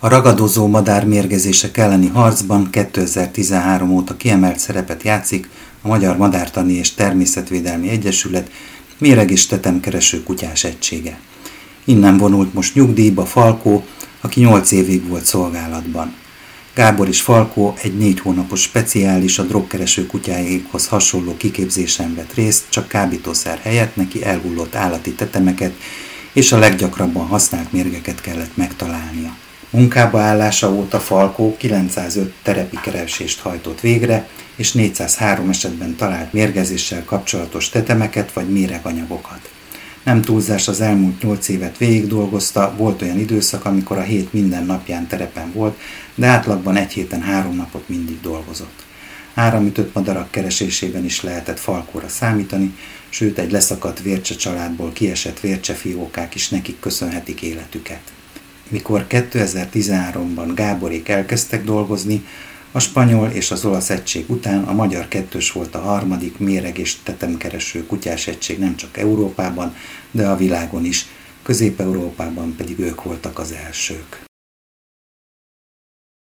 A ragadozó madár mérgezések elleni harcban 2013 óta kiemelt szerepet játszik a Magyar Madártani és Természetvédelmi Egyesület méreg- és tetemkereső kutyás egysége. Innen vonult most nyugdíjba Falkó, aki 8 évig volt szolgálatban. Gábor és Falkó egy 4 hónapos speciális, a drogkereső kutyáikhoz hasonló kiképzésen vett részt, csak kábítószer helyett neki elhullott állati tetemeket és a leggyakrabban használt mérgeket kellett megtalálnia. Munkába állása óta Falkó 905 terepi keresést hajtott végre, és 403 esetben talált mérgezéssel kapcsolatos tetemeket vagy méreganyagokat. Nem túlzás, az elmúlt 8 évet végig dolgozta, volt olyan időszak, amikor a hét minden napján terepen volt, de átlagban egy héten 3 napot mindig dolgozott. Áramütött madarak keresésében is lehetett Falkóra számítani, sőt egy leszakadt Vércse családból kiesett Vércse fiókák is nekik köszönhetik életüket. Mikor 2013-ban Gáborék elkezdtek dolgozni, a spanyol és az olasz egység után a magyar kettős volt a harmadik méreg- és tetemkereső kutyás egység nem csak Európában, de a világon is, Közép-Európában pedig ők voltak az elsők.